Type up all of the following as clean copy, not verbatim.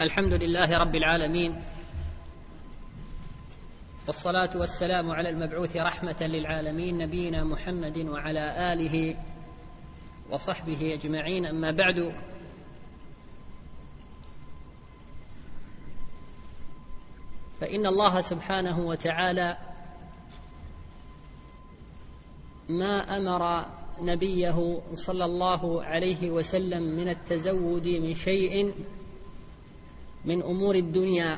الحمد لله رب العالمين، والصلاة والسلام على المبعوث رحمة للعالمين نبينا محمد وعلى آله وصحبه أجمعين. أما بعد، فإن الله سبحانه وتعالى ما أمر نبيه صلى الله عليه وسلم من التزود من شيء من أمور الدنيا،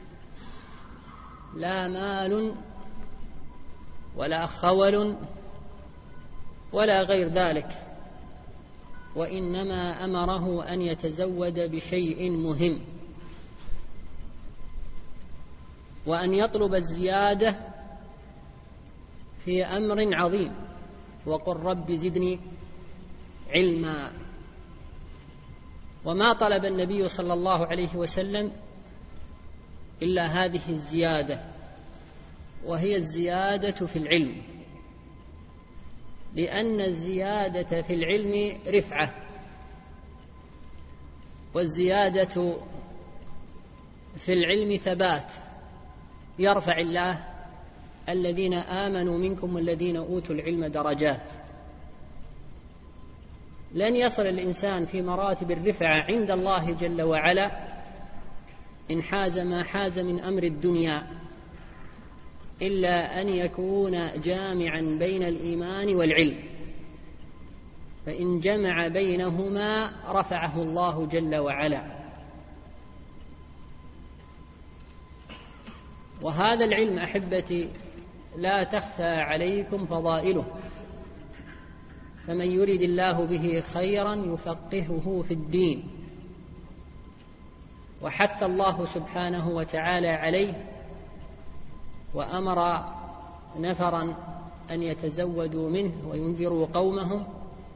لا مال ولا خول ولا غير ذلك، وإنما أمره أن يتزود بشيء مهم، وأن يطلب الزيادة في أمر عظيم، وقل رب زدني علما. وما طلب النبي صلى الله عليه وسلم إلا هذه الزيادة، وهي الزيادة في العلم، لأن الزيادة في العلم رفعة، والزيادة في العلم ثبات، يرفع الله الذين آمنوا منكم والذين أوتوا العلم درجات. لن يصل الإنسان في مراتب الرفعة عند الله جل وعلا إن حاز ما حاز من أمر الدنيا إلا أن يكون جامعا بين الإيمان والعلم، فإن جمع بينهما رفعه الله جل وعلا. وهذا العلم أحبتي لا تخفى عليكم فضائله، فمن يرد الله به خيرا يفقهه في الدين، وحث الله سبحانه وتعالى عليه، وأمر نفرا أن يتزودوا منه وينذروا قومهم.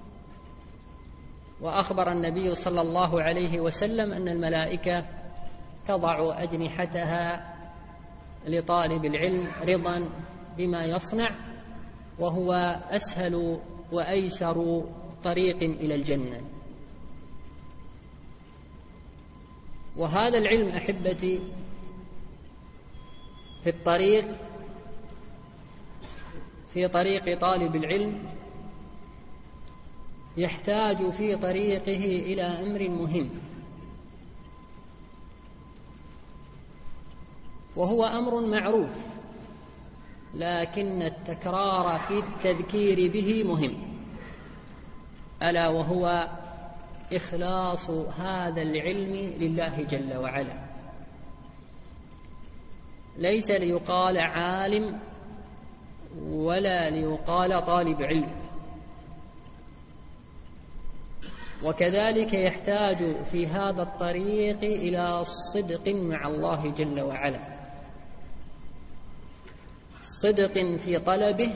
وأخبر النبي صلى الله عليه وسلم أن الملائكة تضع أجنحتها لطالب العلم رضا بما يصنع، وهو أسهل وأيسر طريق إلى الجنة. وهذا العلم أحبتي في طريق طالب العلم يحتاج في طريقه إلى أمر مهم، وهو أمر معروف، لكن التكرار في التذكير به مهم، ألا وهو إخلاص هذا العلم لله جل وعلا، ليس ليقال عالم ولا ليقال طالب علم. وكذلك يحتاج في هذا الطريق إلى صدق مع الله جل وعلا، صدق في طلبه،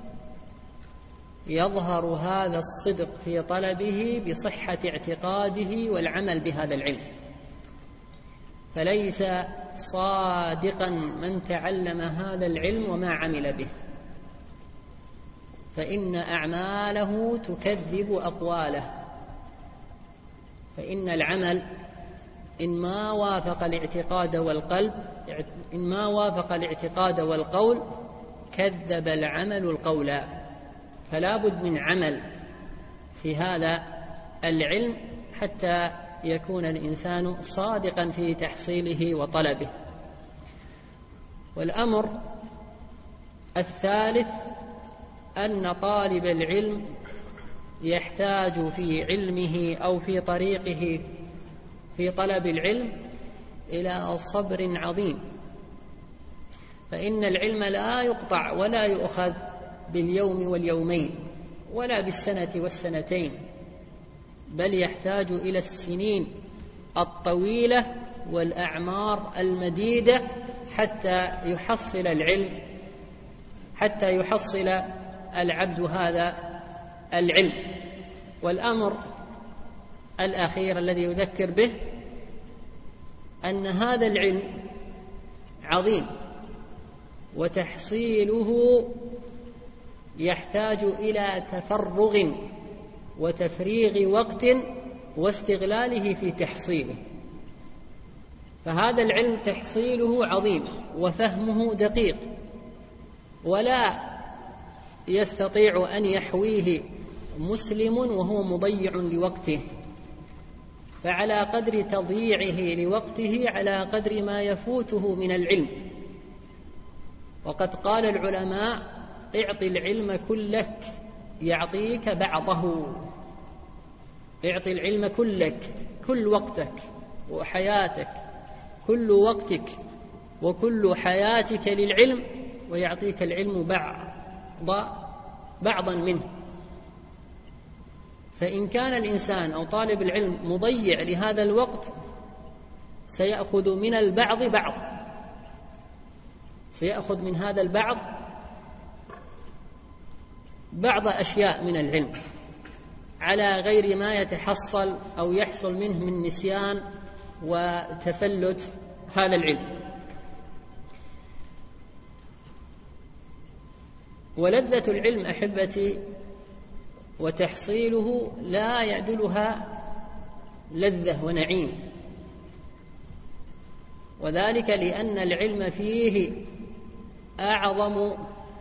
يظهر هذا الصدق في طلبه بصحة اعتقاده والعمل بهذا العلم، فليس صادقا من تعلم هذا العلم وما عمل به، فإن أعماله تكذب أقواله. فإن العمل إن ما وافق الاعتقاد والقول كذب العمل القول، فلا بد من عمل في هذا العلم حتى يكون الإنسان صادقا في تحصيله وطلبه. والأمر الثالث أن طالب العلم يحتاج في علمه أو في طريقه في طلب العلم إلى صبر عظيم، فإن العلم لا يقطع ولا يؤخذ باليوم واليومين ولا بالسنة والسنتين، بل يحتاج إلى السنين الطويلة والأعمار المديدة حتى يحصل العلم، حتى يحصل العبد هذا العلم. والأمر الأخير الذي يذكر به أن هذا العلم عظيم، وتحصيله يحتاج إلى تفرغ وتفريغ وقت واستغلاله في تحصيله، فهذا العلم تحصيله عظيم وفهمه دقيق، ولا يستطيع أن يحويه مسلم وهو مضيع لوقته، فعلى قدر تضييعه لوقته على قدر ما يفوته من العلم. وقد قال العلماء: اعط العلم كلك يعطيك بعضه. اعط العلم كلك، كل وقتك وحياتك، كل وقتك وكل حياتك للعلم، ويعطيك العلم بعضا منه. فإن كان الإنسان أو طالب العلم مضيع لهذا الوقت سيأخذ من البعض سيأخذ من هذا البعض بعض أشياء من العلم على غير ما يتحصل أو يحصل منه من نسيان وتفلت هذا العلم. ولذة العلم أحبتي وتحصيله لا يعدلها لذة ونعيم، وذلك لأن العلم فيه أعظم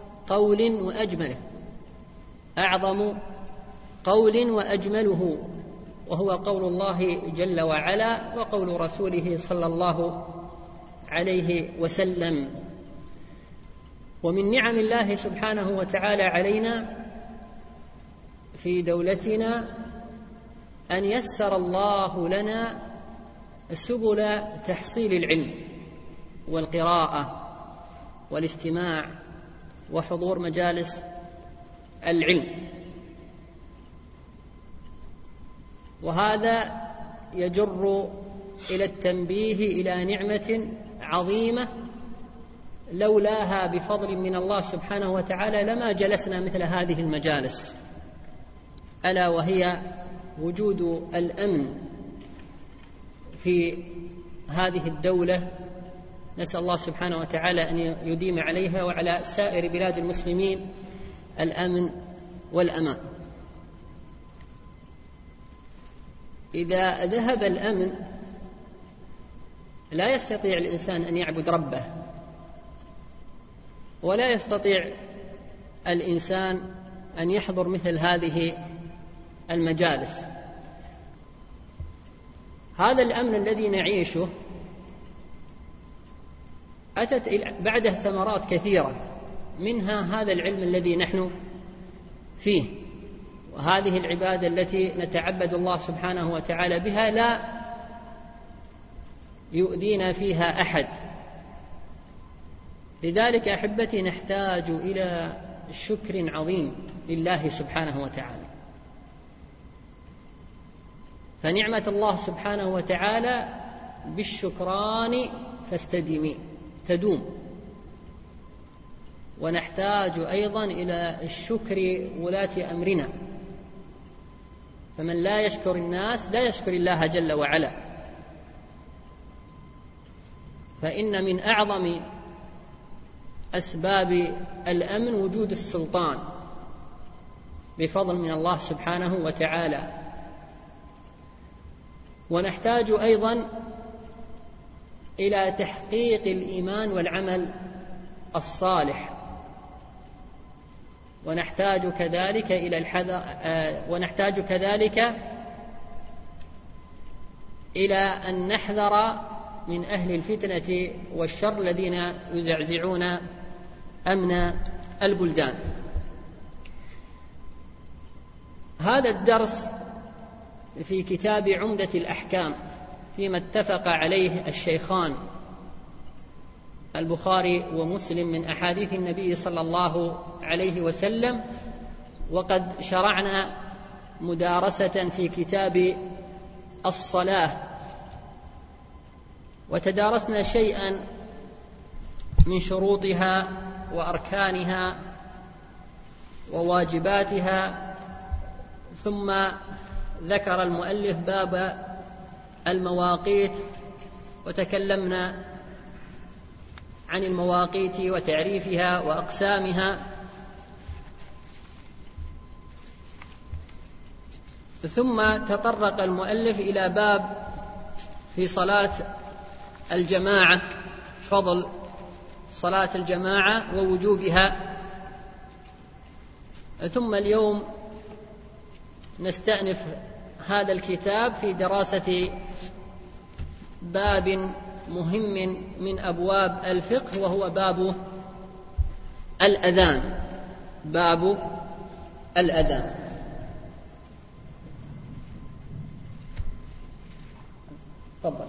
قول وأجمله، وهو قول الله جل وعلا وقول رسوله صلى الله عليه وسلم. ومن نعم الله سبحانه وتعالى علينا في دولتنا أن يسر الله لنا سبل تحصيل العلم والقراءة والاستماع وحضور مجالس العلم، وهذا يجر إلى التنبيه إلى نعمة عظيمة لولاها بفضل من الله سبحانه وتعالى لما جلسنا مثل هذه المجالس، ألا وهي وجود الأمن في هذه الدولة. نسأل الله سبحانه وتعالى أن يديم عليها وعلى سائر بلاد المسلمين الأمن والأمان. إذا ذهب الأمن لا يستطيع الإنسان أن يعبد ربه، ولا يستطيع الإنسان أن يحضر مثل هذه المجالس. هذا الأمن الذي نعيشه أتت بعده ثمرات كثيرة، منها هذا العلم الذي نحن فيه، وهذه العبادة التي نتعبد الله سبحانه وتعالى بها لا يؤذينا فيها أحد. لذلك أحبتي نحتاج إلى شكر عظيم لله سبحانه وتعالى، فنعمة الله سبحانه وتعالى بالشكران فاستديمي تدوم. ونحتاج أيضا إلى الشكر ولاة أمرنا، فمن لا يشكر الناس لا يشكر الله جل وعلا. فإن من أعظم أسباب الأمن وجود السلطان بفضل من الله سبحانه وتعالى. ونحتاج أيضا إلى تحقيق الإيمان والعمل الصالح، ونحتاج كذلك إلى الحذر، ونحتاج كذلك إلى أن نحذر من أهل الفتنة والشر الذين يزعزعون أمن البلدان. هذا الدرس في كتاب عمدة الأحكام فيما اتفق عليه الشيخان البخاري ومسلم من أحاديث النبي صلى الله عليه وسلم. وقد شرعنا مدارسة في كتاب الصلاة، وتدارسنا شيئا من شروطها وأركانها وواجباتها، ثم ذكر المؤلف باب المواقيت، وتكلمنا عن المواقيت وتعريفها وأقسامها. ثم تطرق المؤلف إلى باب في صلاة الجماعة، فضل صلاة الجماعة ووجوبها. ثم اليوم نستأنف هذا الكتاب في دراسة باب مهم من أبواب الفقه، وهو باب الأذان. باب الأذان. تفضل.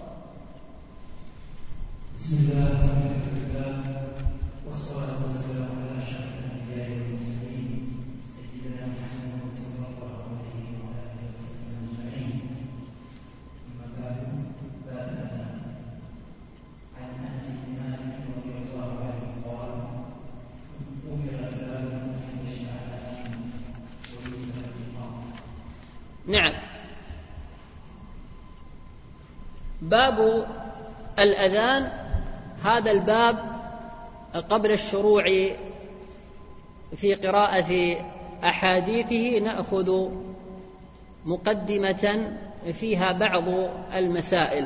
بسم الله والحمد لله والصلاة والسلام على أشرف الأنبياء والمرسلين سيدنا محمد صلى الله عليه وعلى آله وسلم أجمعين. أما بعد، فأنا عن أنس بن مالك رضي الله عنه قال: أمر بلال أن يشفع الأذان ويؤذن بالإقامة. نعم. باب الأذان، هذا الباب قبل الشروع في قراءة أحاديثه نأخذ مقدمة فيها بعض المسائل.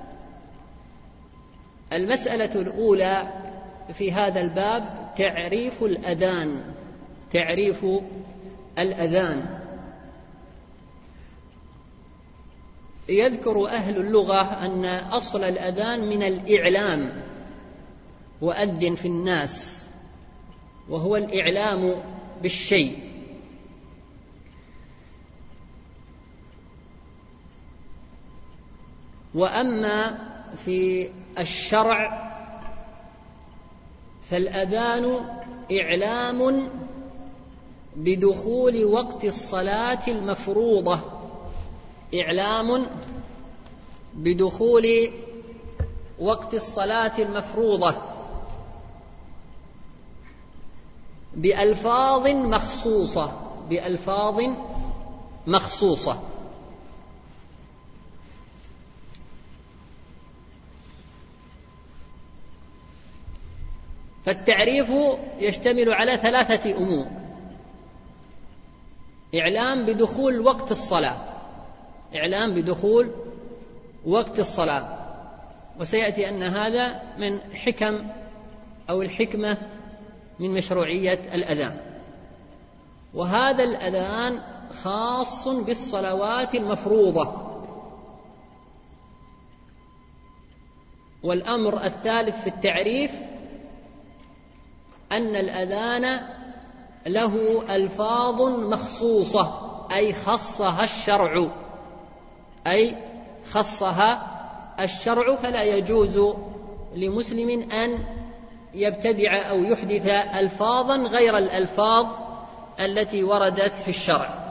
المسألة الأولى في هذا الباب تعريف الأذان. تعريف الأذان. يذكر أهل اللغة أن أصل الأذان من الإعلام، وأذن في الناس، وهو الإعلام بالشيء. وأما في الشرع فالأذان إعلام بدخول وقت الصلاة المفروضة. إعلام بدخول وقت الصلاة المفروضة بألفاظ مخصوصة. بألفاظ مخصوصة. فالتعريف يشتمل على 3 أمور: إعلام بدخول وقت الصلاة، إعلام بدخول وقت الصلاة، وسيأتي أن هذا من حكم أو الحكمة من مشروعية الأذان. وهذا الأذان خاص بالصلوات المفروضة. والأمر الثالث في التعريف أن الأذان له ألفاظ مخصوصة، أي خصها الشرع، أي خصها الشرع، فلا يجوز لمسلم أن يبتدع أو يحدث ألفاظا غير الألفاظ التي وردت في الشرع.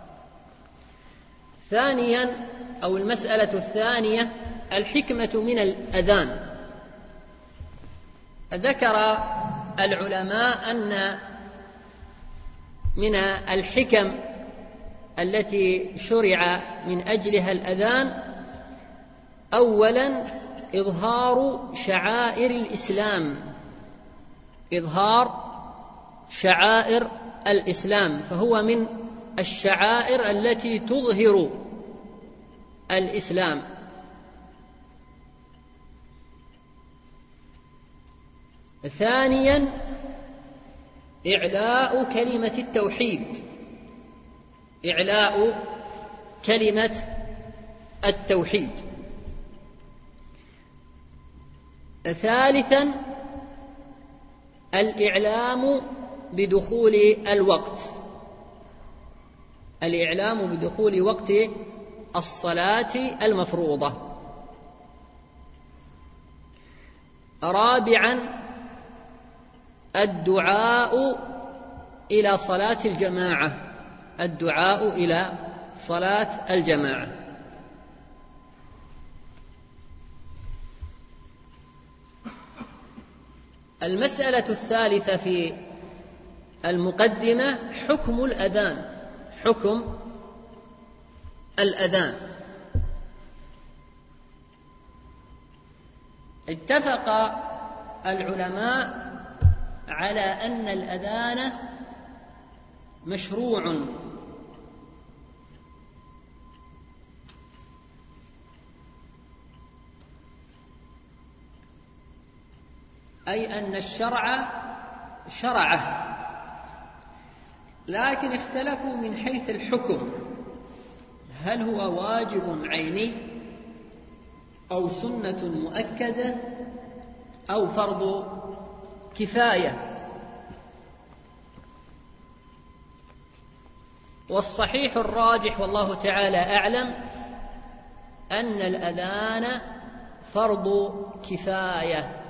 ثانيا، أو المسألة الثانية، الحكمة من الأذان. ذكر العلماء أن من الحكم التي شرع من أجلها الأذان أولا إظهار شعائر الإسلام. إظهار شعائر الإسلام، فهو من الشعائر التي تظهر الإسلام. ثانيا إعلاء كلمة التوحيد. إعلاء كلمة التوحيد. ثالثا الإعلام بدخول الوقت. الإعلام بدخول وقت الصلاة المفروضة. رابعا الدعاء إلى صلاة الجماعة. الدعاء إلى صلاة الجماعة. المسألة الثالثة في المقدمة حكم الأذان. حكم الأذان. اتفق العلماء على أن الأذان مشروع أي أن الشرع شرعه، لكن اختلفوا من حيث الحكم، هل هو واجب عيني أو سنة مؤكدة أو فرض كفاية. والصحيح الراجح والله تعالى أعلم أن الأذان فرض كفاية،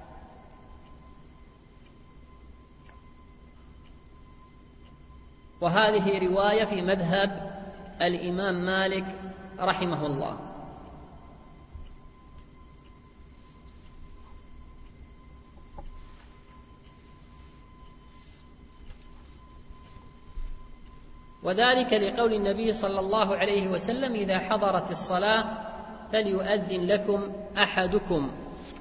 وهذه رواية في مذهب الإمام مالك رحمه الله. وذلك لقول النبي صلى الله عليه وسلم: إذا حضرت الصلاة فليؤذن لكم أحدكم.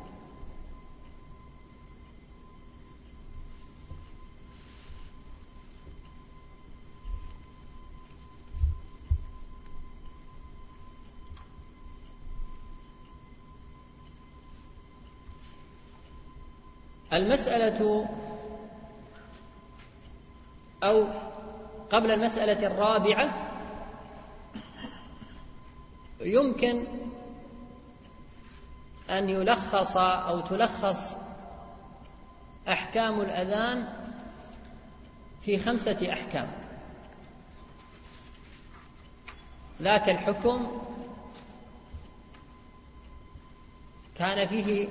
المسألة أو قبل المسألة الرابعة يمكن أن يلخص أو تلخص أحكام الأذان في 5 أحكام. ذاك الحكم كان فيه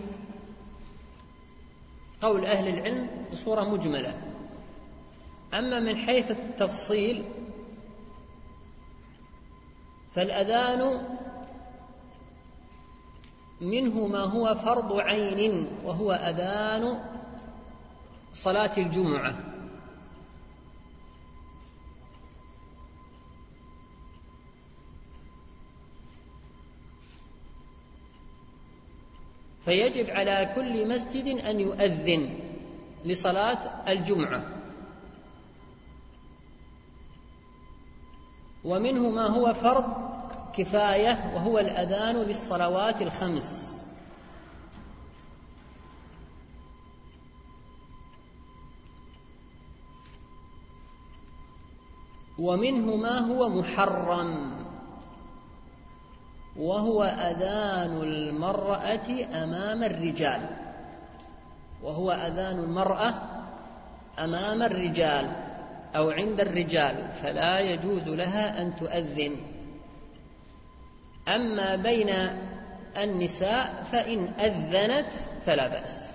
قول أهل العلم بصورة مجملة، أما من حيث التفصيل فالأذان منه ما هو فرض عين، وهو أذان صلاة الجمعة، فيجب على كل مسجد أن يؤذن لصلاة الجمعة. ومنه ما هو فرض كفاية، وهو الأذان للصلوات ال5. ومنه ما هو محرم، وهو أذان المرأة أمام الرجال، وهو أذان المرأة أمام الرجال أو عند الرجال، فلا يجوز لها أن تؤذن. أما بين النساء فإن أذنت فلا بأس.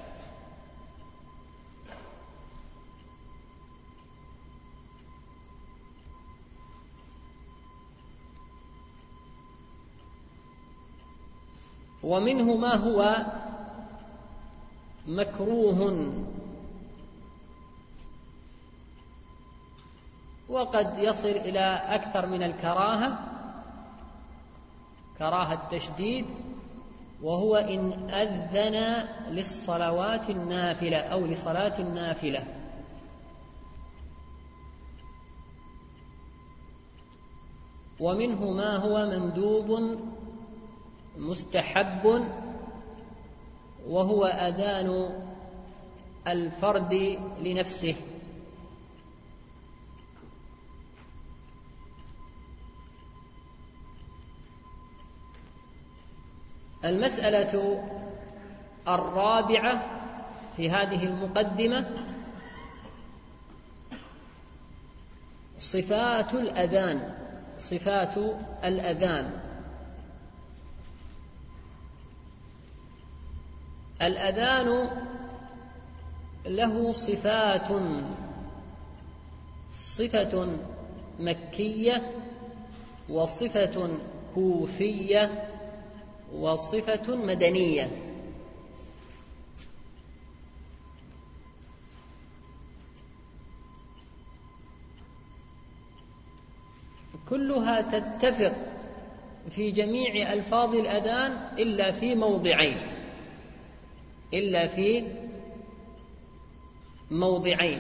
ومنه ما هو مكروه، وقد يصل إلى أكثر من الكراهة، كراهة تشديد، وهو إن أذن للصلوات النافلة أو لصلاة النافلة. ومنه ما هو مندوب مستحب، وهو أذان الفرد لنفسه. المسألة الرابعة في هذه المقدمة صفات الأذان. صفات الأذان: الأذان له صفات: صفة مكية، وصفة كوفية، وصفة مدنية. كلها تتفق في جميع ألفاظ الأذان إلا في موضعين: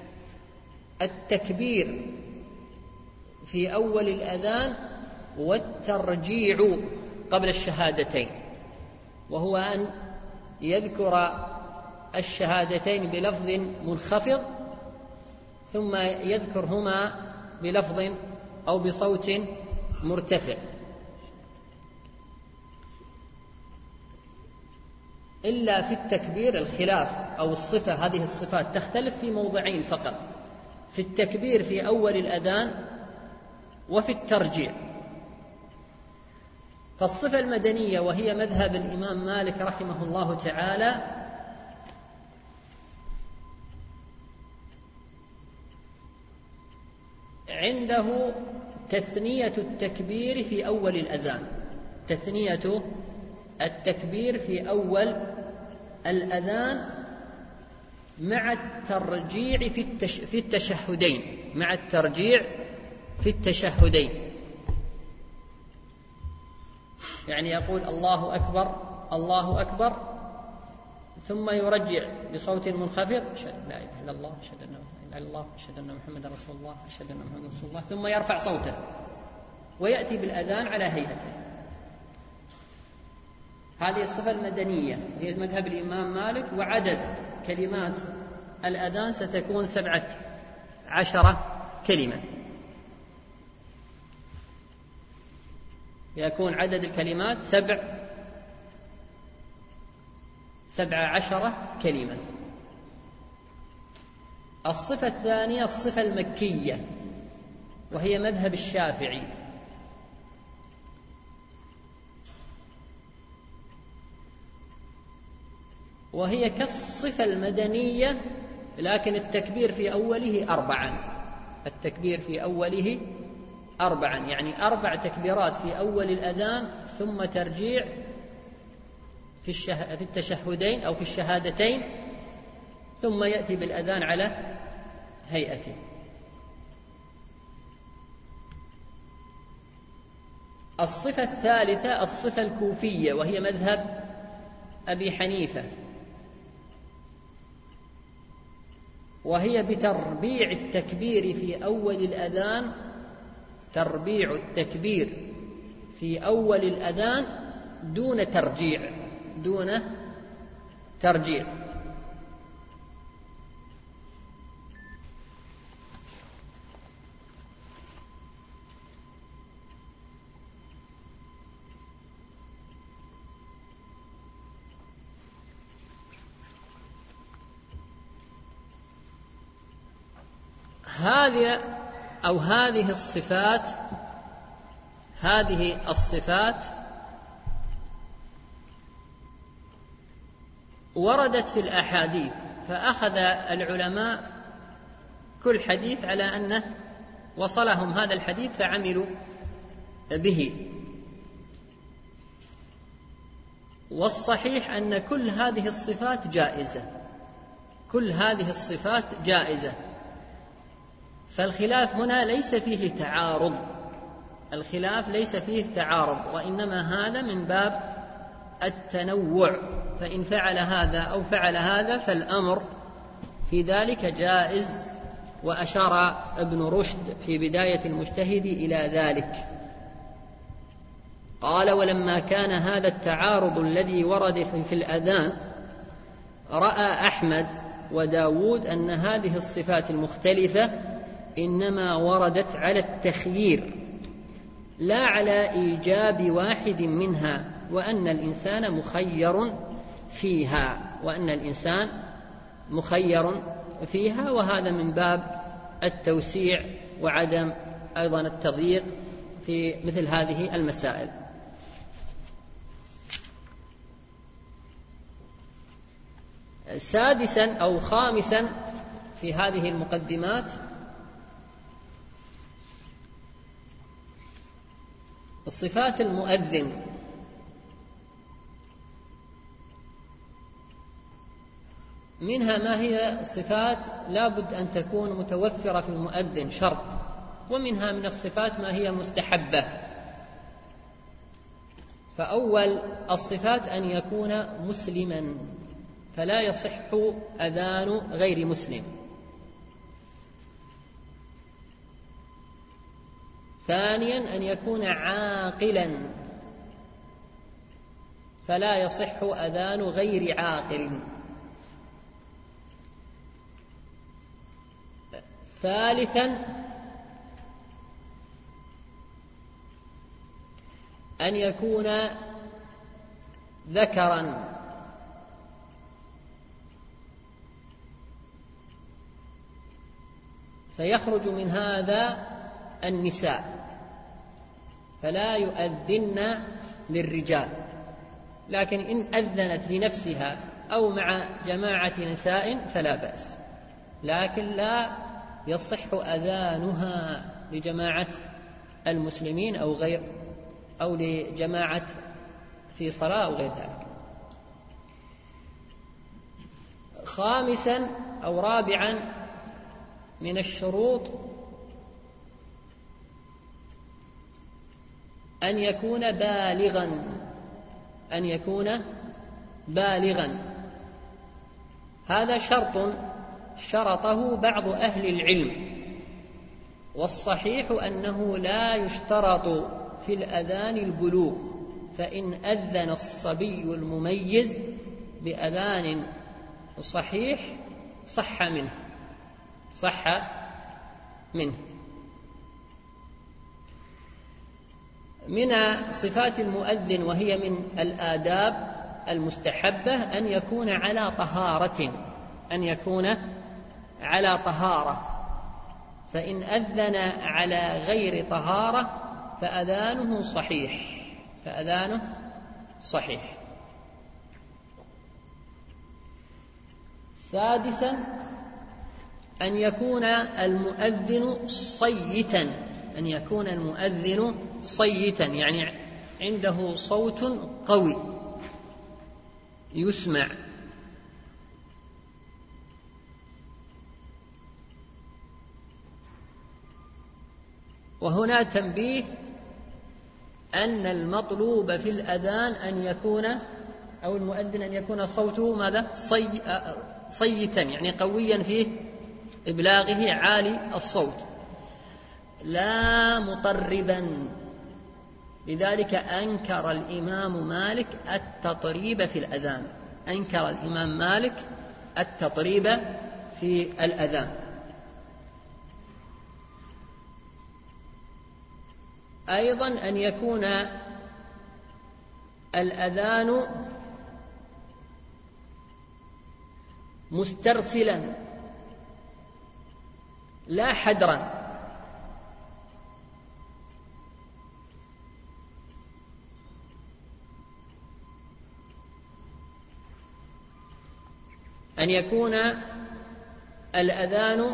التكبير في أول الأذان، والترجيع قبل الشهادتين، وهو أن يذكر الشهادتين بلفظ منخفض ثم يذكرهما بلفظ أو بصوت مرتفع، إلا في التكبير الخلاف أو الصفة. هذه الصفات تختلف في موضعين فقط، في التكبير في أول الأذان وفي الترجيع. فالصفة المدنية وهي مذهب الإمام مالك رحمه الله تعالى عنده تثنية التكبير في أول الأذان، تثنية التكبير في أول الأذان مع الترجيع في التشهدين، مع الترجيع في التشهدين. يعني يقول الله أكبر الله أكبر ثم يرجع بصوت منخفض أشهد لا إله إلا الله أشهد أن لا إله إلا الله أشهد أن محمدا رسول الله أشهد أن محمدا رسول الله، ثم يرفع صوته ويأتي بالأذان على هيئته. هذه الصفة المدنية هي مذهب الإمام مالك، وعدد كلمات الأذان ستكون 17 كلمة، يكون عدد الكلمات 17 كلمة. الصفة الثانية الصفة المكية وهي مذهب الشافعي، وهي كالصفة المدنية لكن التكبير في أوله 4، التكبير في أوله 4، يعني 4 تكبيرات في أول الأذان ثم ترجيع في التشهدين أو في الشهادتين، ثم يأتي بالأذان على هيئته. الصفة الثالثة الصفة الكوفية وهي مذهب أبي حنيفة، وهي بتربيع التكبير في أول الأذان، تربيع التكبير في أول الأذان دون ترجيع، دون ترجيع. هذه الصفات وردت في الأحاديث، فأخذ العلماء كل حديث على أنه وصلهم هذا الحديث فعملوا به. والصحيح أن كل هذه الصفات جائزة، كل هذه الصفات جائزة. فالخلاف هنا ليس فيه تعارض، الخلاف ليس فيه تعارض، وإنما هذا من باب التنوع، فإن فعل هذا أو فعل هذا فالأمر في ذلك جائز. وأشار ابن رشد في بداية المجتهد إلى ذلك، قال: ولما كان هذا التعارض الذي ورد في الأذان رأى أحمد وداود أن هذه الصفات المختلفة إنما وردت على التخيير لا على إيجاب واحد منها، وأن الإنسان مخير فيها، وأن الإنسان مخير فيها، وهذا من باب التوسيع وعدم أيضا التضييق في مثل هذه المسائل. سادسا أو خامسا في هذه المقدمات صفات المؤذن. منها ما هي صفات لا بد أن تكون متوفرة في المؤذن شرط، ومنها من الصفات ما هي مستحبة. فأول الصفات أن يكون مسلما، فلا يصح أذان غير مسلم. ثانيا أن يكون عاقلا، فلا يصح أذان غير عاقل. ثالثا أن يكون ذكرا، فيخرج من هذا النساء فلا يؤذن للرجال، لكن إن أذنت لنفسها أو مع جماعة نساء فلا بأس، لكن لا يصح أذانها لجماعة المسلمين أو لجماعة في صلاة أو غير ذلك. خامسا أو رابعا من الشروط أن يكون بالغا. هذا شرط شرطه بعض أهل العلم، والصحيح أنه لا يشترط في الأذان البلوغ، فإن أذن الصبي المميز بأذان صحيح صح منه. من صفات المؤذن وهي من الآداب المستحبة أن يكون على طهارة، فإن أذن على غير طهارة فأذانه صحيح. سادسا أن يكون المؤذن صيتا، يعني عنده صوت قوي يسمع. وهنا تنبيه أن المطلوب في الأذان المؤذن أن يكون صوته صيتا، يعني قويا في إبلاغه عالي الصوت، لا مطربا. لذلك أنكر الإمام مالك التطريب في الأذان. أيضا أن يكون الأذان مسترسلا لا حدرا، أن يكون الأذان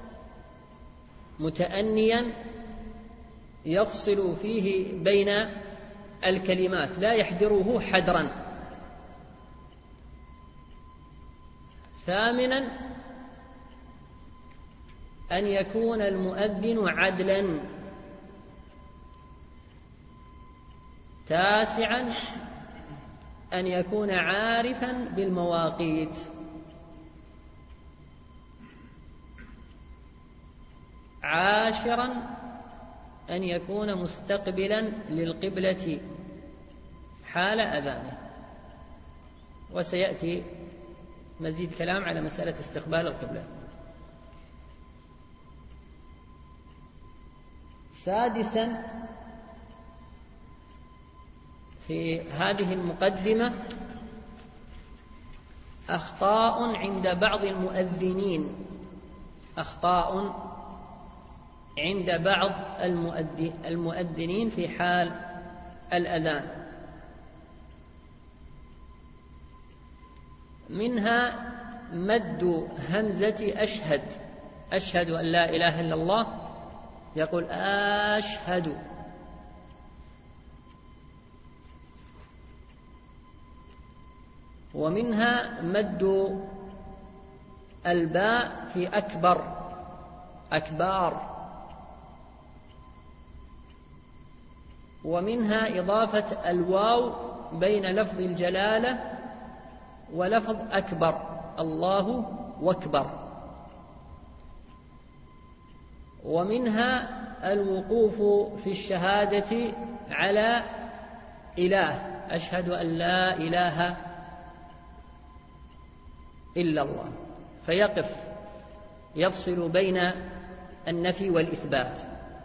متأنيا يفصل فيه بين الكلمات لا يحدره حدرا. ثامنا أن يكون المؤذن عدلا. تاسعا أن يكون عارفا بالمواقيت. عاشرا أن يكون مستقبلا للقبلة حال أذانه. وسيأتي مزيد كلام على مسألة استقبال القبلة. سادسا في هذه المقدمة أخطاء عند بعض المؤذنين في حال الأذان. منها مد همزة أشهد أن لا إله إلا الله، يقول أشهد. ومنها مد الباء في أكبار. ومنها إضافة الواو بين لفظ الجلالة ولفظ أكبر، الله أكبر. ومنها الوقوف في الشهادة على إله، أشهد أن لا إله إلا الله، فيقف يفصل بين النفي والإثبات.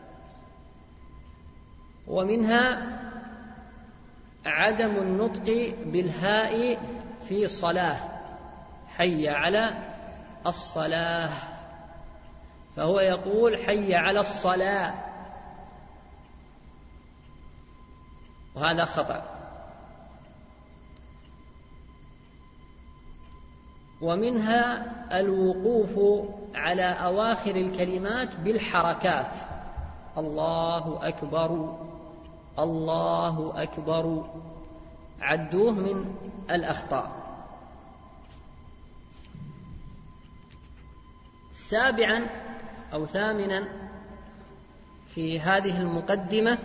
ومنها عدم النطق بالهاء في صلاة، حي على الصلاة، فهو يقول حي على الصلاة، وهذا خطأ. ومنها الوقوف على أواخر الكلمات بالحركات، الله أكبر الله أكبر، عدوه من الأخطاء. سابعا أو ثامنا في هذه المقدمة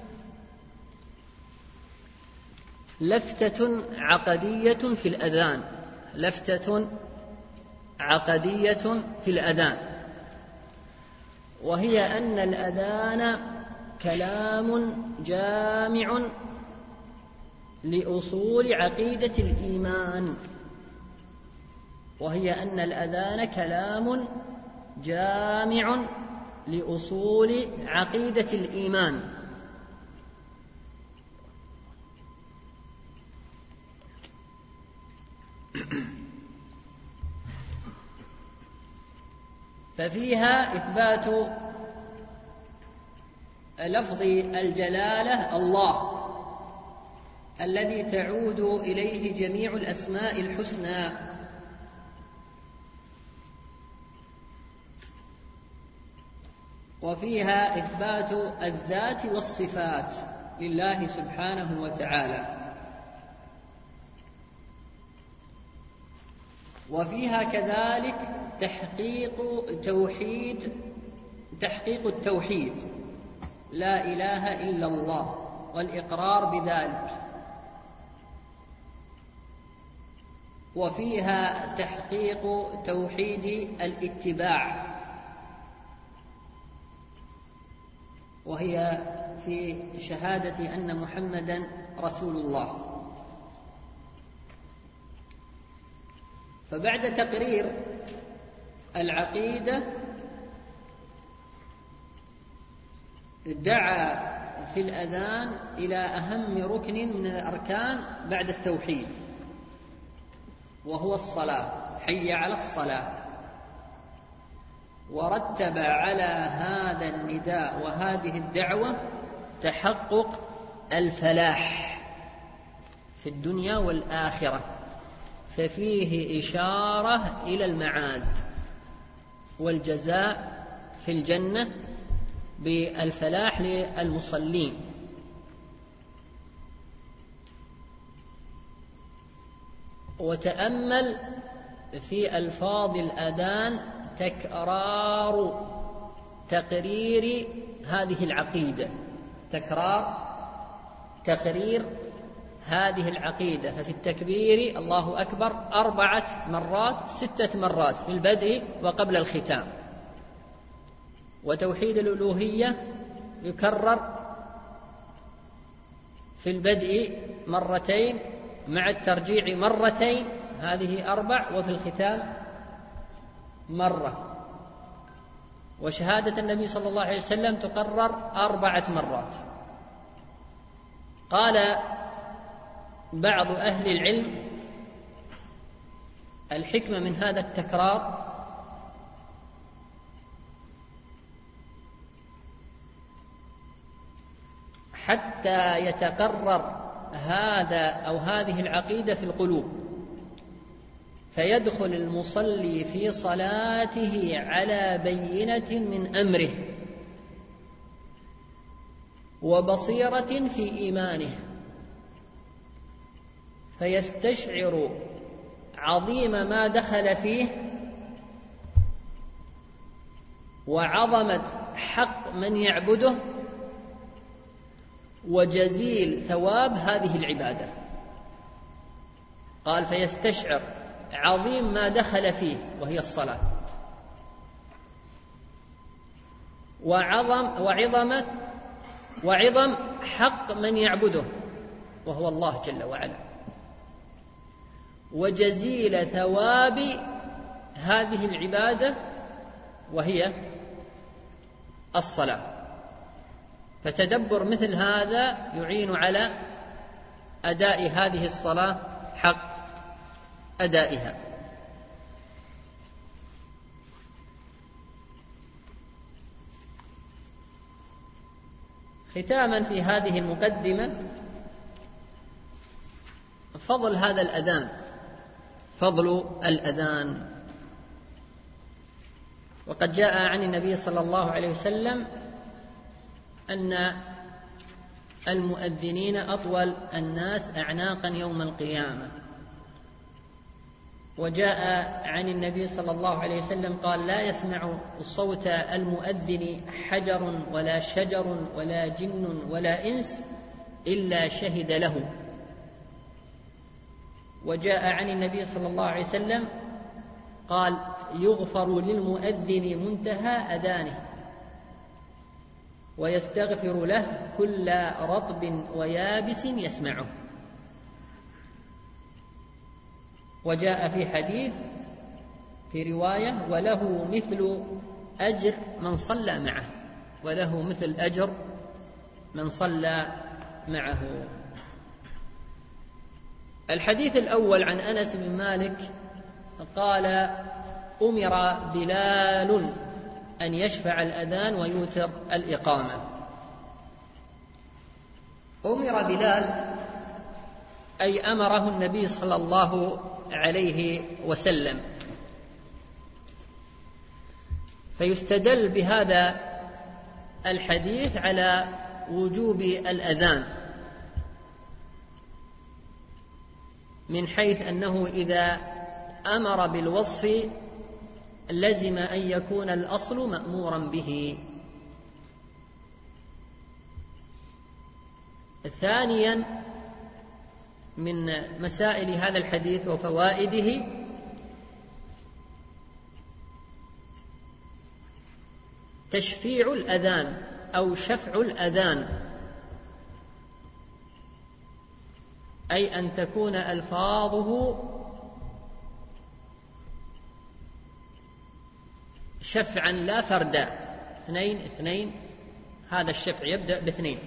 لفتة عقدية في الأذان، لفتة عقدية في الأذان، وهي أن الأذان كلام جامع لأصول عقيدة الإيمان، وهي أن الأذان كلام جامع لأصول عقيدة الإيمان. ففيها إثبات لفظ الجلالة الله الذي تعود إليه جميع الأسماء الحسنى، وفيها إثبات الذات والصفات لله سبحانه وتعالى، وفيها كذلك تحقيق التوحيد، لا إله إلا الله، والإقرار بذلك. وفيها تحقيق توحيد الاتباع، وهي في شهادة أن محمدًا رسول الله. فبعد تقرير العقيدة دعا في الأذان إلى أهم ركن من الأركان بعد التوحيد، وهو الصلاة، حي على الصلاة، ورتب على هذا النداء وهذه الدعوة تحقق الفلاح في الدنيا والآخرة، ففيه إشارة إلى المعاد والجزاء في الجنة بالفلاح للمصلين. وتأمل في ألفاظ الأذان تكرار تقرير هذه العقيدة، تقرير هذه العقيدة. ففي التكبير الله أكبر 4 مرات 6 مرات في البدء وقبل الختام. وتوحيد الألوهية يكرر في البدء 2 مع الترجيع 2، هذه 4، وفي الختام 1. وشهادة النبي صلى الله عليه وسلم تقرر 4 مرات. قال بعض أهل العلم الحكمة من هذا التكرار حتى يتقرر هذا أو هذه العقيدة في القلوب، فيدخل المصلي في صلاته على بينة من أمره وبصيرة في إيمانه، فيستشعر عظيم ما دخل فيه وعظمة حق من يعبده وجزيل ثواب هذه العبادة. قال فيستشعر عظيم ما دخل فيه وهي الصلاة، وعظم حق من يعبده وهو الله جل وعلا، وجزيل ثواب هذه العبادة وهي الصلاة. فتدبر مثل هذا يعين على أداء هذه الصلاة حق أدائها. ختاما في هذه المقدمة، فضل هذا الأذان، فضل الأذان. وقد جاء عن النبي صلى الله عليه وسلم أن المؤذنين أطول الناس أعناقا يوم القيامة. وجاء عن النبي صلى الله عليه وسلم قال: لا يسمع صوت المؤذن حجر ولا شجر ولا جن ولا إنس إلا شهد له. وجاء عن النبي صلى الله عليه وسلم قال: يغفر للمؤذن منتهى أذانه ويستغفر له كل رطب ويابس يسمعه. وجاء في حديث في رواية: وله مثل أجر من صلى معه، وله مثل أجر من صلى معه. الحديث الأول عن أنس بن مالك قال: أمر بلال أن يشفع الأذان ويوتر الإقامة. أمر بلال أي أمره النبي صلى الله عليه وسلم. فيستدل بهذا الحديث على وجوب الأذان، من حيث أنه إذا أمر بالوصف لزم أن يكون الأصل مأمورا به. ثانيا من مسائل هذا الحديث وفوائده تشفيع الأذان أو شفع الأذان، أي أن تكون ألفاظه شفعا لا فردا، اثنين اثنين، هذا الشفع يبدأ باثنين.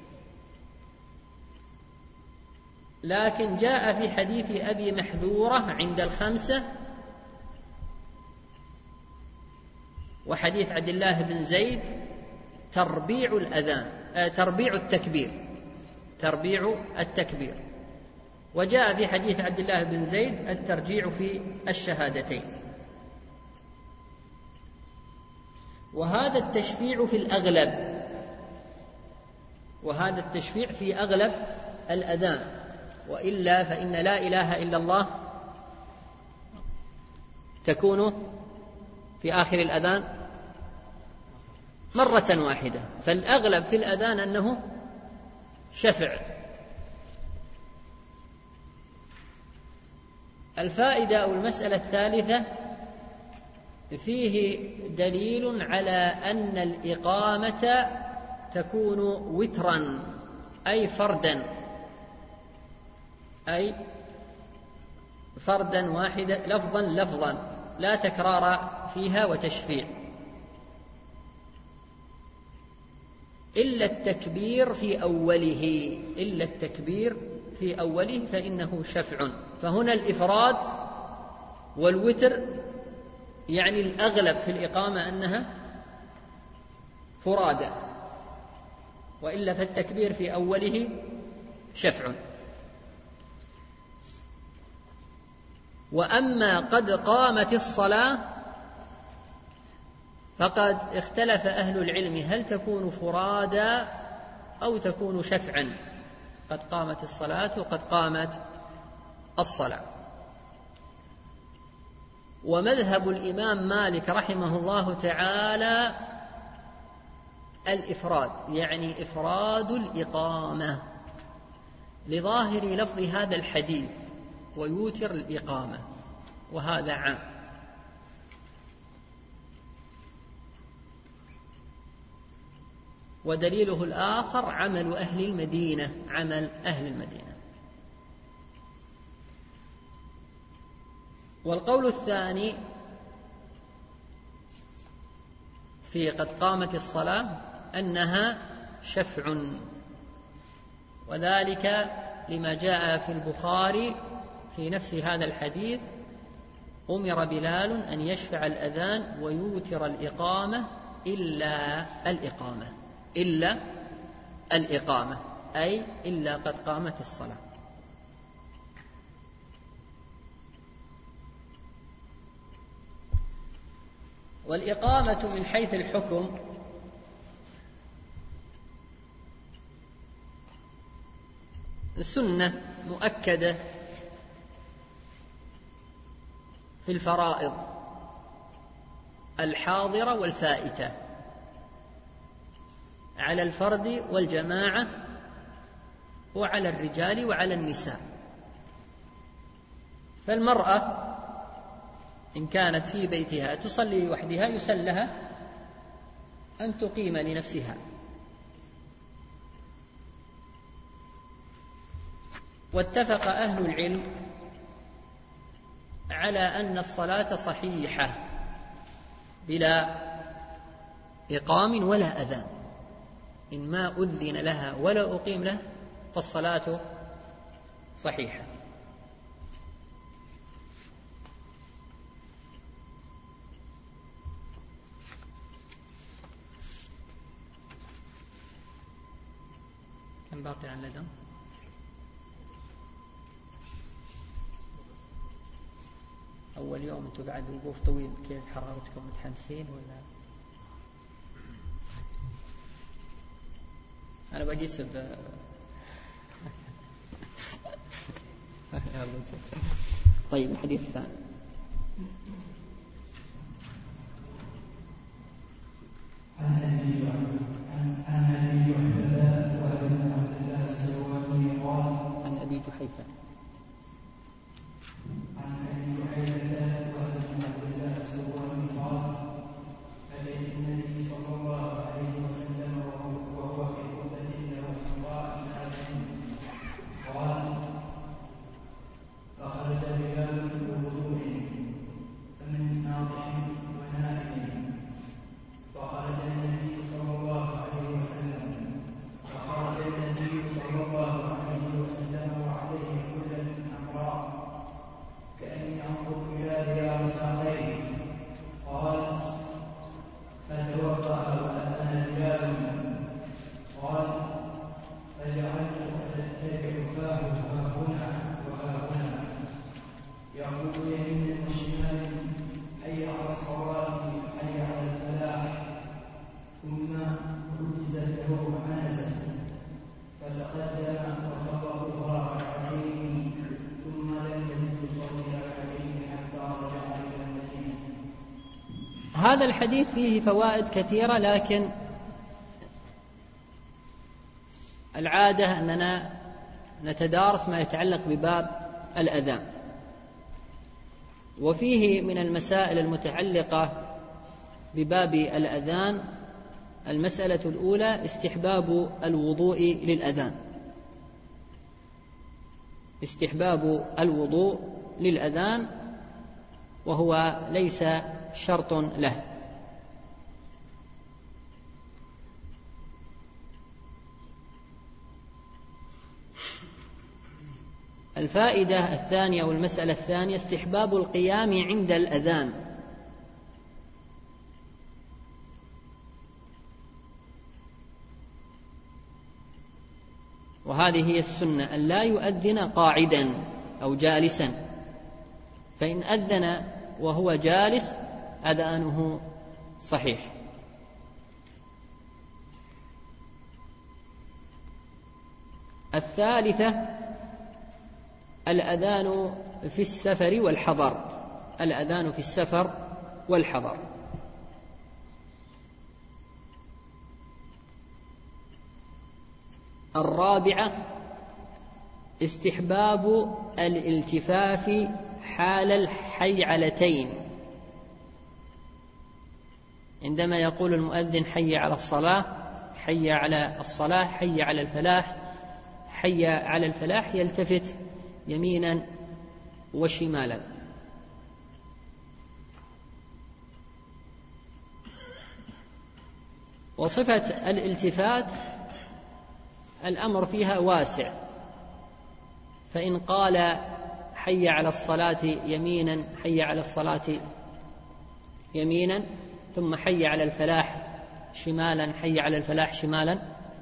لكن جاء في حديث أبي محذورة عند الخمسة وحديث عبد الله بن زيد تربيع الأذان، تربيع التكبير. وجاء في حديث عبد الله بن زيد الترجيع في الشهادتين. وهذا التشفيع في الأغلب، وهذا التشفيع في أغلب الأذان، وإلا فإن لا إله إلا الله تكون في آخر الأذان مرة واحدة، فالأغلب في الأذان أنه شفع. الفائدة أو المسألة الثالثة: فيه دليل على أن الإقامة تكون وترا أي فردا واحدا، لفظا لا تكرار فيها وتشفيع، إلا التكبير في أوله فإنه شفع. فهنا الإفراد والوتر يعني الأغلب في الإقامة أنها فرادى، وإلا فالتكبير في أوله شفع. وأما قد قامت الصلاة فقد اختلف أهل العلم هل تكون فرادى أو تكون شفعا. قد قامت الصلاة وقد قامت الصلاة. ومذهب الإمام مالك رحمه الله تعالى الإفراد، يعني إفراد الإقامة لظاهر لفظ هذا الحديث ويوتر الإقامة، وهذا عام. ودليله الآخر عمل أهل المدينة. والقول الثاني في قد قامت الصلاة أنها شفع، وذلك لما جاء في البخاري في نفس هذا الحديث: أمر بلال أن يشفع الأذان ويوتر الإقامة إلا الإقامة، أي إلا قد قامت الصلاة. والإقامة من حيث الحكم سنة مؤكدة في الفرائض الحاضرة والفائتة على الفرد والجماعة وعلى الرجال وعلى النساء. فالمرأة إن كانت في بيتها تصلي لوحدها يسن لها أن تقيم لنفسها. واتفق أهل العلم على أن الصلاة صحيحة بلا إقام ولا أذان، إن ما أذن لها ولا أقيم له فالصلاة صحيحة. كم باقي على الأذان؟ أول يوم أنتم بعد وقوف طويل، كيف حرارتكم؟ متحمسين ولا؟ أنا بقيس طيب الحديث الثاني. عن أبي جحيفة وهو بن عبد الله السلواني قال: عن أبي جحيفة وهو بن عبد الله السلواني قال: أتيت النبي صلى الله عليه وسلم وهو في خطبة له حمراء نازل، قال: فخرج بلال بوضوء فمن ناضح ونائم، فخرج النبي صلى الله عليه وسلم وعليه حلة حمراء كأني أنظر إلى رياض ساقيه. قال: فتوضأ وأذن بلال. قال: فجعلت أتتبع فاه ها هنا وها هنا يقول يمين وشمال: حي على الصلاة حي على الفلاح. ثم ركزت له عنزة فتقدم وصلى الظهر ركعتين، ثم لم يزد يصلي ركعتين حتى رجع إلى المدينة. هذا الحديث فيه فوائد كثيرة، لكن العادة أننا نتدارس ما يتعلق بباب الأذان. وفيه من المسائل المتعلقة بباب الأذان المسألة الأولى: استحباب الوضوء للأذان. استحباب الوضوء للأذان، وهو ليس شرط له. الفائدة الثانية والمسألة الثانية: استحباب القيام عند الأذان. وهذه هي السنة، أن لا يؤذن قاعدا أو جالسا، فإن أذن وهو جالس أذانه صحيح. الثالثة: الأذان في السفر والحضر. الأذان في السفر والحضر. الرابعة: استحباب الالتفاف حال الحيعلتين، عندما يقول المؤذن: حي على الصلاة، حي على الصلاة، حي على الفلاح، حي على الفلاح، يلتفت يمينا وشمالا. وصفة الالتفات الأمر فيها واسع، فإن قال حي على الصلاة يمينا، حي على الصلاة يمينا، ثم حي على الفلاح شمالا، حي على الفلاح شمالا،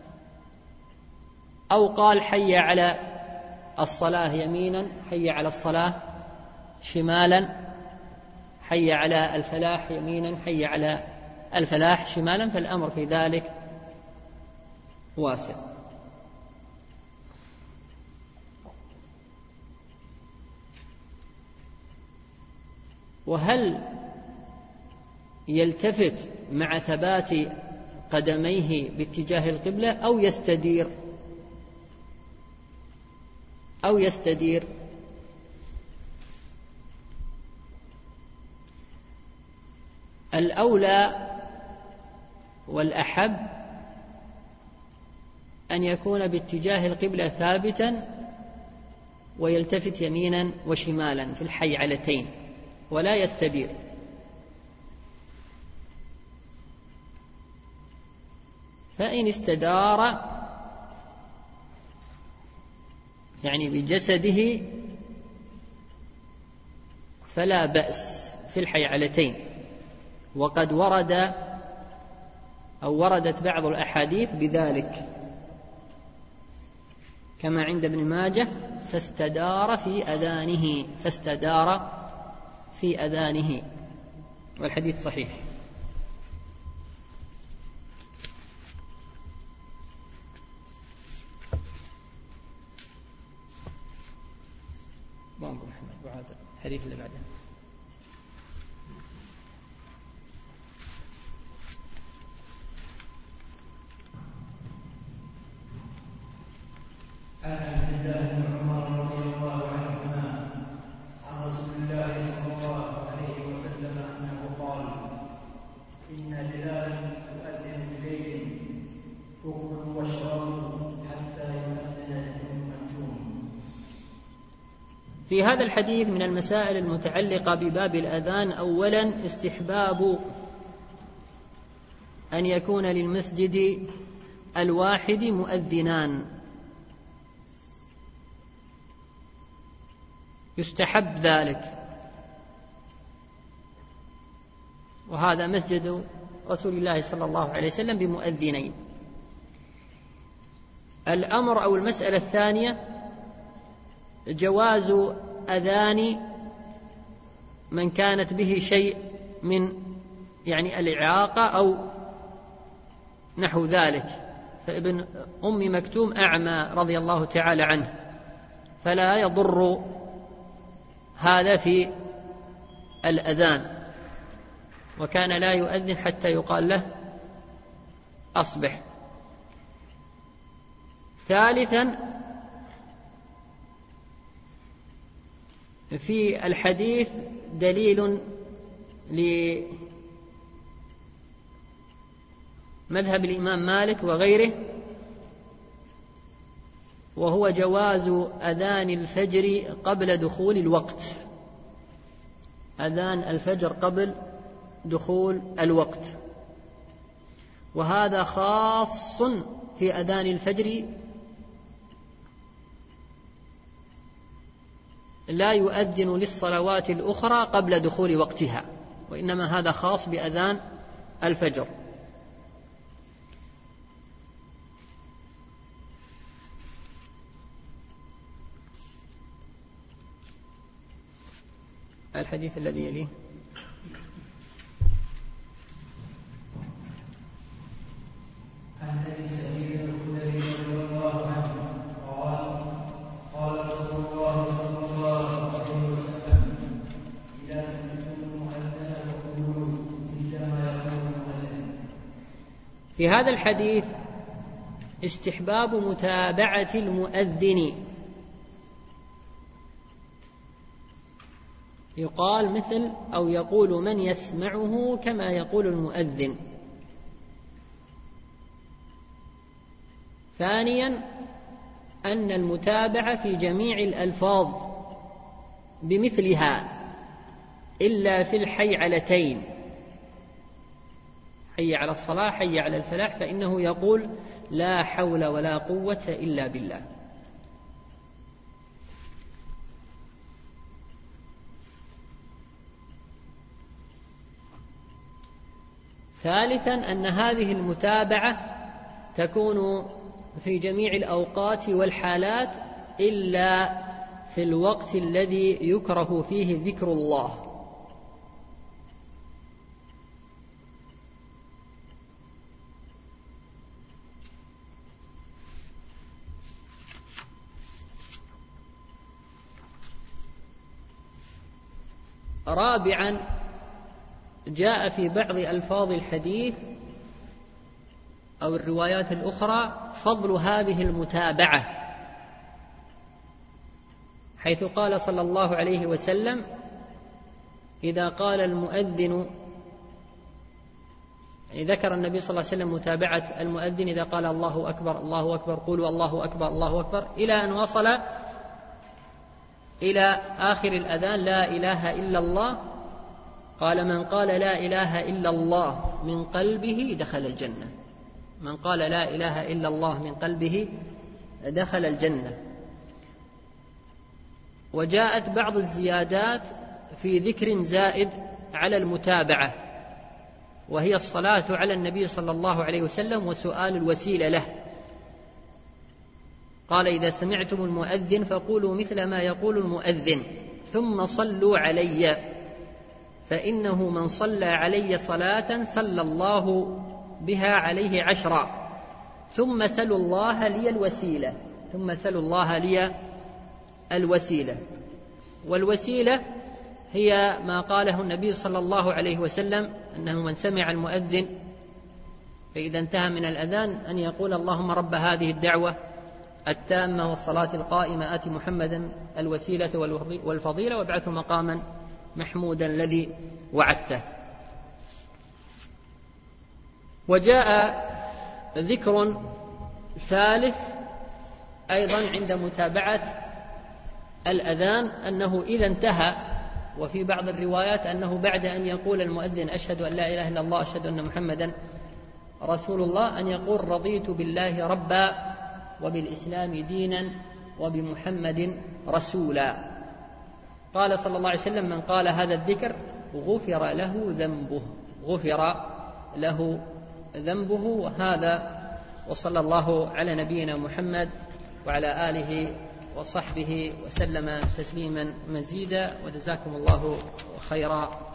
أو قال حي على الصلاة يمينا، حي على الصلاة شمالا، حي على الفلاح يمينا، حي على الفلاح شمالا، فالأمر في ذلك واسع. وهل يلتفت مع ثبات قدميه باتجاه القبلة أو يستدير؟ الأولى والأحب أن يكون باتجاه القبلة ثابتا ويلتفت يمينا وشمالا في الحيعلتين ولا يستدير. فإن استدار يعني بجسده فلا بأس في الحيعلتين. وقد وردت بعض الأحاديث بذلك كما عند ابن ماجه: فاستدار في أذانه، والحديث صحيح. وهذا الحديث اللي بعده. عن عبد الله بن عمر رضي الله عنهما عن رسول الله صلى الله عليه وسلم انه قال: ان بلالا يؤذن بليل فكلوا واشربوا حتى يؤذن ابن مكتوم. في هذا الحديث من المسائل المتعلقة بباب الأذان: أولا استحباب أن يكون للمسجد الواحد مؤذنان، يستحب ذلك، وهذا مسجد رسول الله صلى الله عليه وسلم بمؤذنين. الأمر أو المسألة الثانية جواز أذان من كانت به شيء من الإعاقة أو نحو ذلك، فابن أم مكتوم أعمى رضي الله تعالى عنه، فلا يضر هذا في الأذان، وكان لا يؤذن حتى يقال له أصبح. ثالثا في الحديث دليل لمذهب الإمام مالك وغيره، وهو جواز أذان الفجر قبل دخول الوقت، أذان الفجر قبل دخول الوقت، وهذا خاص في أذان الفجر، لا يؤذن للصلوات الأخرى قبل دخول وقتها، وإنما هذا خاص بأذان الفجر. الحديث الذي يليه: عن ابي سعيد الخدري رضي الله عنه قال: قال رسول الله صلى الله عليه وسلم: اذا سمعتم المؤذن فقولوا مثل ما يقول المؤذن. في هذا الحديث استحباب متابعة المؤذن، يقال مثل أو يقول من يسمعه كما يقول المؤذن. ثانيا أن المتابعة في جميع الألفاظ بمثلها إلا في الحيعلتين، حي على الصلاة، حي على الفلاح، فإنه يقول لا حول ولا قوة إلا بالله. ثالثا أن هذه المتابعة تكون في جميع الأوقات والحالات إلا في الوقت الذي يكره فيه ذكر الله. رابعا جاء في بعض ألفاظ الحديث أو الروايات الأخرى فضل هذه المتابعة، حيث قال صلى الله عليه وسلم إذا قال المؤذن، يعني ذكر النبي صلى الله عليه وسلم متابعة المؤذن إذا قال الله أكبر الله أكبر قولوا الله أكبر الله أكبر، إلى أن وصل إلى آخر الأذان لا إله إلا الله، قال من قال لا إله إلا الله من قلبه دخل الجنة، من قال لا إله إلا الله من قلبه دخل الجنة. وجاءت بعض الزيادات في ذكر زائد على المتابعة، وهي الصلاة على النبي صلى الله عليه وسلم وسؤال الوسيلة له. قال إذا سمعتم المؤذن فقولوا مثل ما يقول المؤذن ثم صلوا علي، فإنه من صلى علي صلاة صلى الله بها عليه 10، ثم سلوا الله لي الوسيلة، ثم سلوا الله لي الوسيلة. والوسيلة هي ما قاله النبي صلى الله عليه وسلم أنه من سمع المؤذن فإذا انتهى من الأذان أن يقول اللهم رب هذه الدعوة التامة والصلاة القائمة آت محمدا الوسيلة والفضيلة وابعثه مقاما محمودا الذي وعدته. وجاء ذكر ثالث أيضا عند متابعة الأذان أنه إذا انتهى، وفي بعض الروايات أنه بعد أن يقول المؤذن أشهد أن لا إله إلا الله أشهد أن محمدا رسول الله أن يقول رضيت بالله ربا وبالإسلام دينا وبمحمد رسولا. قال صلى الله عليه وسلم من قال هذا الذكر غفر له ذنبه، غفر له ذنبه. وهذا وصلى الله على نبينا محمد وعلى آله وصحبه وسلم تسليما مزيدا، وجزاكم الله خيرا.